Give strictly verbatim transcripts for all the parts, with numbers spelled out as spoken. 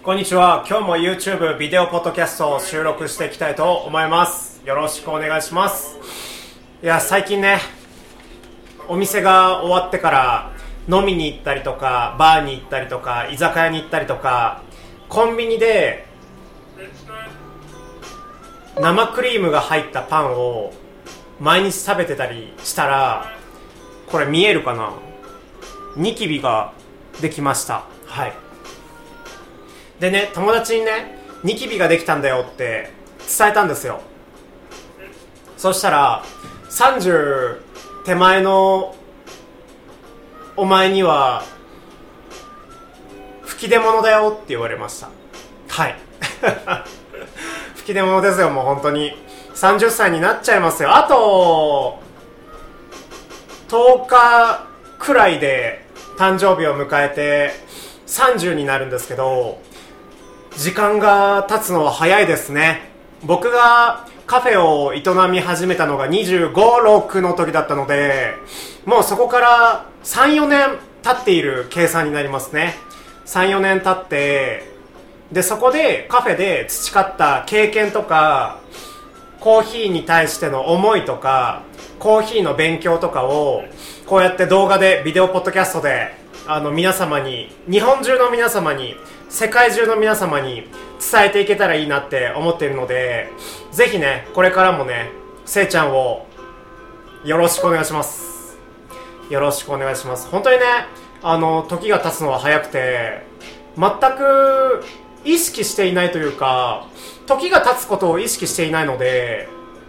こんにちは。今日も YouTube ビデオポッドキャストを収録していきたいと思います。よろしくお願いします。いや、最近ね、お店が終わってから飲みに行ったりとか、バーに行ったりとか、居酒屋に行ったりとか、コンビニで生クリームが入ったパンを毎日食べてたりしたら、これ見えるかな？ニキビができました。はい。でね、友達にね、ニキビができたんだよって伝えたんですよ。そしたら、さんじゅう手前のお前には吹き出物だよって言われました。はい吹き出物ですよ。もう本当にさんじゅっさいになっちゃいますよ。あととおかくらいで誕生日を迎えてさんじゅうになるんですけど、時間が経つのは早いですね。僕がカフェを営み始めたのがにじゅうご、ろくの時だったので、もうそこからさん、よねん経っている計算になりますね。さん、よねん経って、でそこでカフェで培った経験とか、コーヒーに対しての思いとか、コーヒーの勉強とかをこうやって動画で、ビデオポッドキャストであの皆様に、日本中の皆様に、世界中の皆様に伝えていけたらいいなって思っているので、ぜひね、これからもね、せいちゃんをよろしくお願いします。よろしくお願いします。本当にね、あの時が経つのは早くて、全く意識していないというか、時が経つことを意識していないので、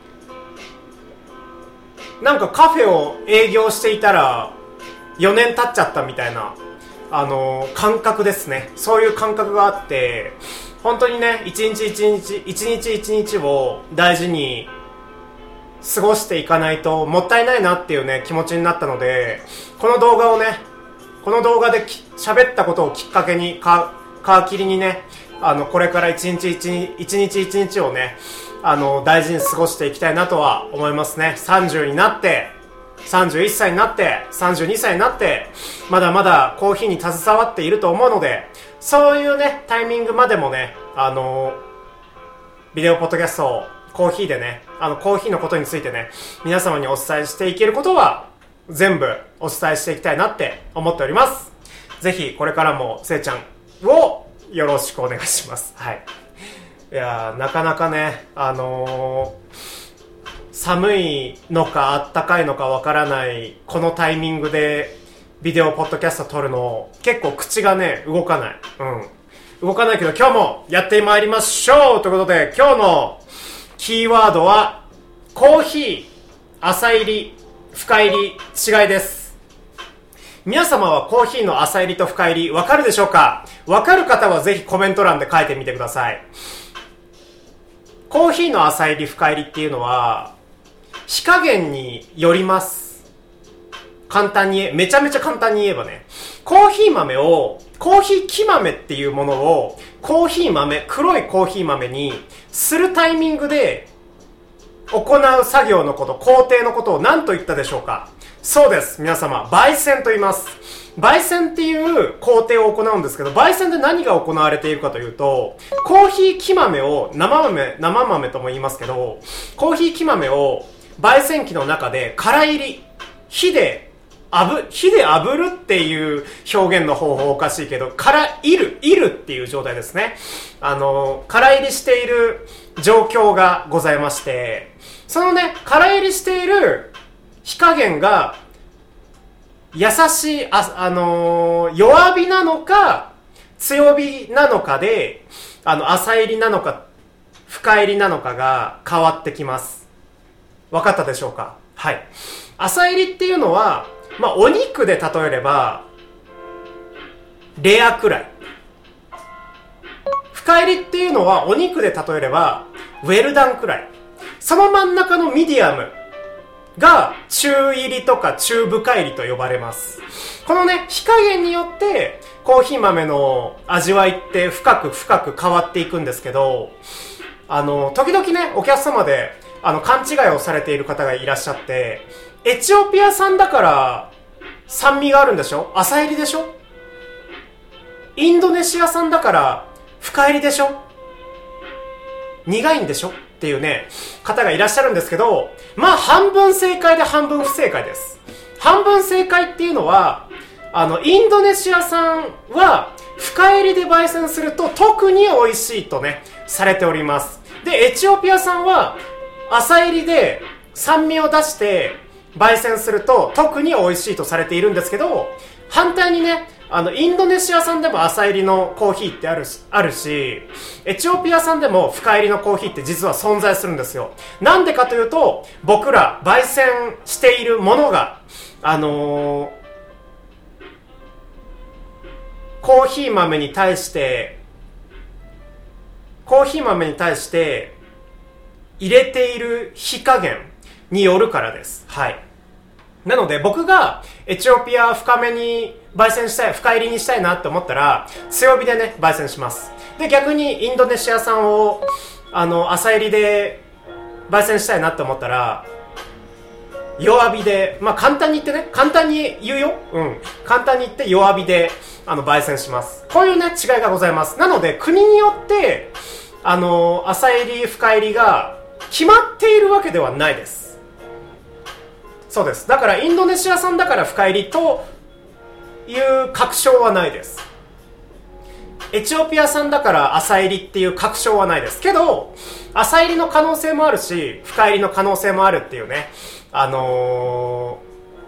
なんかカフェを営業していたらよねん経っちゃったみたいな、あの感覚ですね。そういう感覚があって、本当にね、一日一日一日一日を大事に過ごしていかないともったいないなっていうね、気持ちになったので、この動画をね、この動画で喋ったことをきっかけに、か皮切りにね、あのこれから一日一日一日一日をね、あの大事に過ごしていきたいなとは思いますね。さんじゅうになって、さんじゅういっさいになって、さんじゅうにさいになって、まだまだコーヒーに携わっていると思うので、そういうね、タイミングまでもね、あのビデオポッドキャストをコーヒーでね、あのコーヒーのことについてね、皆様にお伝えしていけることは全部お伝えしていきたいなって思っております。ぜひこれからもせいちゃんをよろしくお願いします。はい。いやー、なかなかね、あのー寒いのかあったかいのかわからないこのタイミングでビデオポッドキャスト撮るの、結構口がね動かない、うん、動かないけど、今日もやってまいりましょうということで、今日のキーワードはコーヒー、浅入り、深入り、違いです。皆様はコーヒーの浅入りと深入りわかるでしょうか？わかる方はぜひコメント欄で書いてみてください。コーヒーの浅入り、深入りっていうのは火加減によります。簡単に、めちゃめちゃ簡単に言えばね、コーヒー豆を、コーヒー木豆っていうものを、コーヒー豆、黒いコーヒー豆にするタイミングで行う作業のこと、工程のことを何と言ったでしょうか？そうです。皆様、焙煎と言います。焙煎っていう工程を行うんですけど、焙煎で何が行われているかというと、コーヒー木豆を、生豆、生豆とも言いますけど、コーヒー木豆を焙煎機の中で空入り、火で炙、火で炙るっていう表現の方法おかしいけど、空いる、いるっていう状態ですね。あの、空入りしている状況がございまして、そのね、空入りしている火加減が優しい、あ、あのー、弱火なのか強火なのかで、あの、浅入りなのか深入りなのかが変わってきます。分かったでしょうか？はい。浅入りっていうのは、まあ、お肉で例えればレアくらい。深入りっていうのはお肉で例えればウェルダンくらい。その真ん中のミディアムが中入りとか中深入りと呼ばれます。このね、火加減によってコーヒー豆の味わいって深く深く変わっていくんですけど、あの時々ね、お客様であの勘違いをされている方がいらっしゃって、エチオピア産だから酸味があるんでしょ？浅入りでしょ？インドネシア産だから深深入りでしょ、苦いんでしょっていうね方がいらっしゃるんですけど、まあ半分正解で半分不正解です。半分正解っていうのは、あのインドネシア産は深入りで焙煎すると特に美味しいとねされております。でエチオピア産は浅入りで酸味を出して焙煎すると特に美味しいとされているんですけど、反対にね、あのインドネシア産でも浅入りのコーヒーってあるし、あるしエチオピア産でも深入りのコーヒーって実は存在するんですよ。なんでかというと、僕ら焙煎しているものがあのー、コーヒー豆に対してコーヒー豆に対して入れている火加減によるからです。はい。なので僕がエチオピア深めに焙煎したい、深入りにしたいなって思ったら強火でね焙煎します。で逆にインドネシア産をあの浅入りで焙煎したいなって思ったら弱火で、まあ簡単に言ってね、簡単に言うよ、うん簡単に言って弱火であの焙煎します。こういうね違いがございます。なので国によってあの浅入り深入りが決まっているわけではないです。そうです。だからインドネシア産だから深入りという確証はないです。エチオピア産だから浅入りっていう確証はないですけど、浅入りの可能性もあるし深入りの可能性もあるっていうね、あの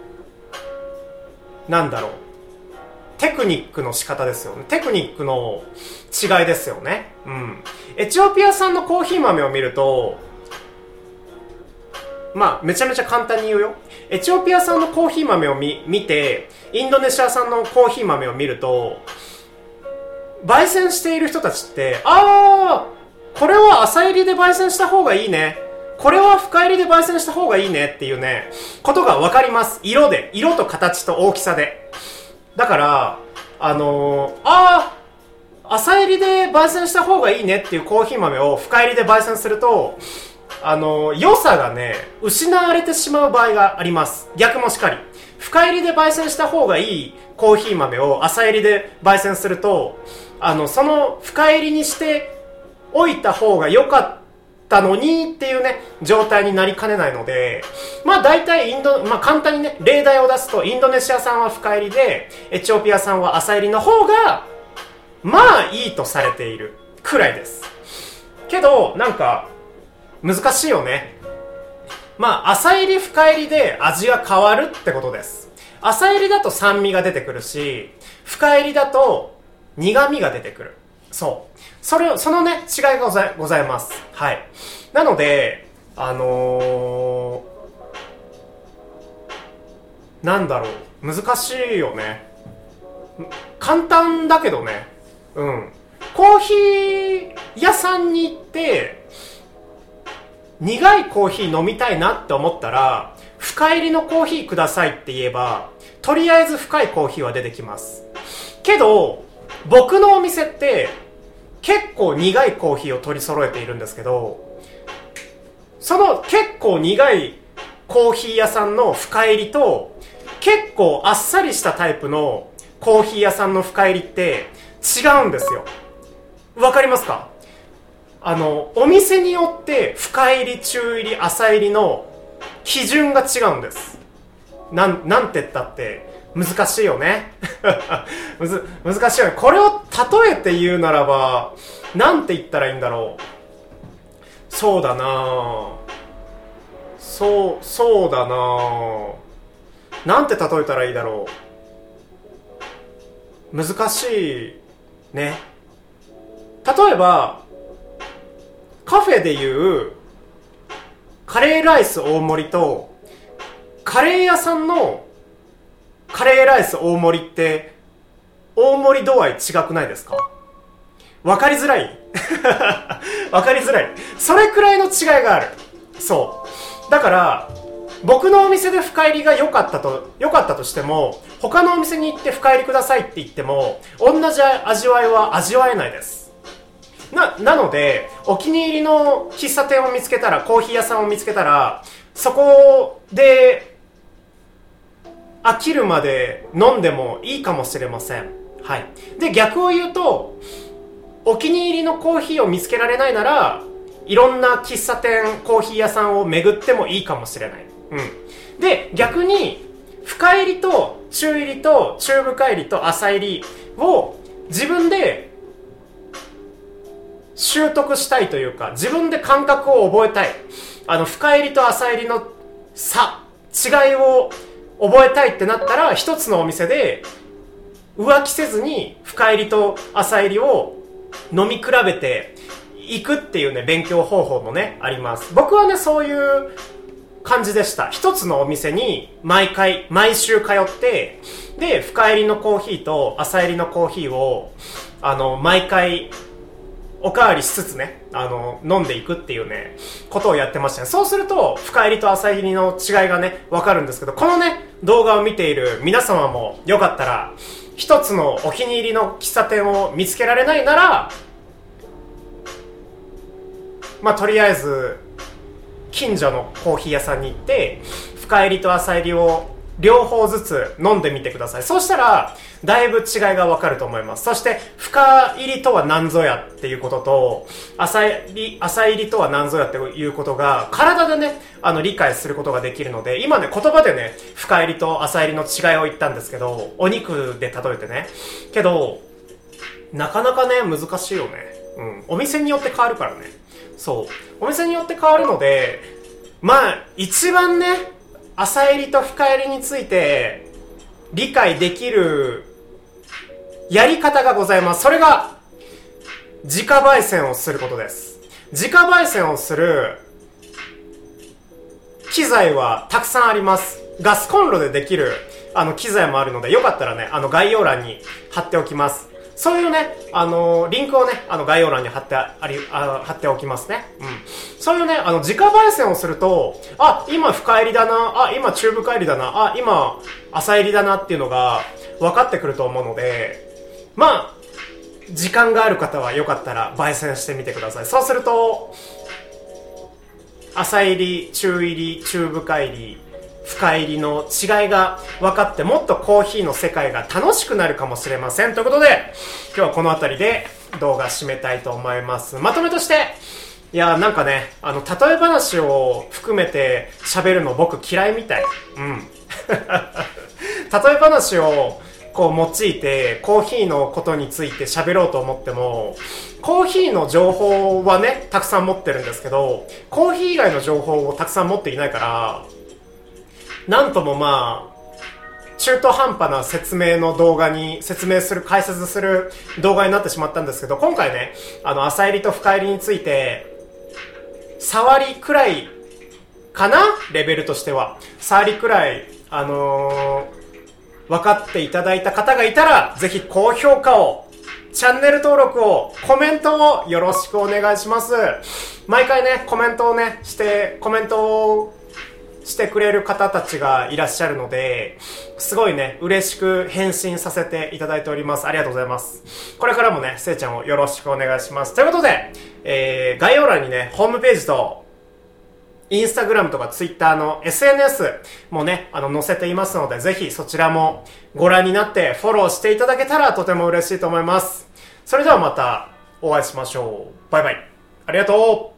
ー、なんだろう、テクニックの仕方ですよね。テクニックの違いですよね。うん。エチオピア産のコーヒー豆を見ると、まあめちゃめちゃ簡単に言うよ。エチオピア産のコーヒー豆を 見, 見てインドネシア産のコーヒー豆を見ると、焙煎している人たちって、あーこれは浅入りで焙煎した方がいいね、これは深入りで焙煎した方がいいねっていうねことが分かります。色で、色と形と大きさで。だからあのー、あー浅入りで焙煎した方がいいねっていうコーヒー豆を深入りで焙煎すると、あの良さがね失われてしまう場合があります。逆もしかり、深入りで焙煎した方がいいコーヒー豆を浅入りで焙煎すると、あのその深入りにしておいた方が良かったのにっていうね状態になりかねないので、まあ大体インド、まあ簡単にね例題を出すと、インドネシア産は深入りでエチオピア産は浅入りの方がまあいいとされているくらいです。けどなんか難しいよね。まあ浅入り深入りで味が変わるってことです。浅入りだと酸味が出てくるし、深入りだと苦味が出てくる。そうそれそのね違いがござい、ございます。はい。なのであのー、なんだろう、難しいよね。簡単だけどね。うんコーヒー屋さんに行って苦いコーヒー飲みたいなって思ったら、深入りのコーヒーくださいって言えばとりあえず深いコーヒーは出てきます。けど僕のお店って結構苦いコーヒーを取り揃えているんですけど、その結構苦いコーヒー屋さんの深入りと結構あっさりしたタイプのコーヒー屋さんの深入りって違うんですよ。わかりますか？あのお店によって深入り、中入り、浅入りの基準が違うんです。なん、なんて言ったって難しいよねむず難しいよね。これを例えて言うならばなんて言ったらいいんだろう。そうだなそうそうだななんて例えたらいいだろう。難しいね。例えばカフェでいうカレーライス大盛りとカレー屋さんのカレーライス大盛りって大盛り度合い違くないですか？わかりづらいわかりづらい。それくらいの違いがある。そうだから僕のお店で深入りが良かったと良かったとしても、他のお店に行って深入りくださいって言っても同じ味わいは味わえないです。な, なのでお気に入りの喫茶店を見つけたら、コーヒー屋さんを見つけたら、そこで飽きるまで飲んでもいいかもしれません。はい。で逆を言うと、 お気に入りのコーヒーを見つけられないなら、いろんな喫茶店、コーヒー屋さんを巡ってもいいかもしれない。うん。で、逆に、深入りと中入りと中深入りと浅入りを自分で習得したいというか、自分で感覚を覚えたい。あの、深入りと浅入りの差、違いを覚えたいってなったら、一つのお店で浮気せずに深入りと浅入りを飲み比べていくっていうね、勉強方法もね、あります。僕はね、そういう感じでした。一つのお店に毎回、毎週通って、で、深入りのコーヒーと浅入りのコーヒーを、あの、毎回、おかわりしつつね、あの、飲んでいくっていうね、ことをやってましたね。そうすると、深入りと浅入りの違いがね、わかるんですけど、このね、動画を見ている皆様もよかったら、一つのお気に入りの喫茶店を見つけられないなら、まあ、とりあえず、近所のコーヒー屋さんに行って、深入りと浅入りを両方ずつ飲んでみてください。そうしたら、だいぶ違いがわかると思います。そして、深入りとは何ぞやっていうことと、浅入り、浅入りとは何ぞやっていうことが、体でね、あの、理解することができるので、今ね、言葉でね、深入りと浅入りの違いを言ったんですけど、お肉で例えてね。けど、なかなかね、難しいよね。うん。お店によって変わるからね。そう。お店によって変わるので、まあ、一番ね、浅入りと深入りについて理解できるやり方がございます。それが、自家焙煎をすることです。自家焙煎をする機材はたくさんあります。ガスコンロでできるあの機材もあるので、よかったらね、あの概要欄に貼っておきます。そういうね、あのー、リンクをね、あの概要欄に貼ってあり、あ貼っておきますね。うん。そういうね、あの、自家焙煎をすると、あ、今深入りだな、あ、今中深入りだな、あ、今浅入りだなっていうのが分かってくると思うので、まあ、時間がある方はよかったら焙煎してみてください。そうすると、浅入り、中入り、中深入り、深入りの違いが分かって、もっとコーヒーの世界が楽しくなるかもしれません。ということで、今日はこの辺りで動画締めたいと思います。まとめとして、いやーなんかね、あの、例え話を含めて喋るの僕嫌いみたい。うん。例え話をこう用いてコーヒーのことについて喋ろうと思っても、コーヒーの情報はね、たくさん持ってるんですけど、コーヒー以外の情報をたくさん持っていないから、なんともまあ、中途半端な説明の動画に、説明する、解説する動画になってしまったんですけど、今回ね、あの、浅入りと深入りについて、触りくらいかな？レベルとしては。触りくらい、あのー、分かっていただいた方がいたら、ぜひ高評価を、チャンネル登録を、コメントをよろしくお願いします。毎回ね、コメントをね、して、コメントを、してくれる方たちがいらっしゃるので、すごいね、嬉しく返信させていただいております。ありがとうございます。これからもね、せいちゃんをよろしくお願いします。ということで、えー、概要欄にね、ホームページと、インスタグラムとかツイッターの エスエヌエス もね、あの、載せていますので、ぜひそちらもご覧になってフォローしていただけたらとても嬉しいと思います。それではまたお会いしましょう。バイバイ。ありがとう。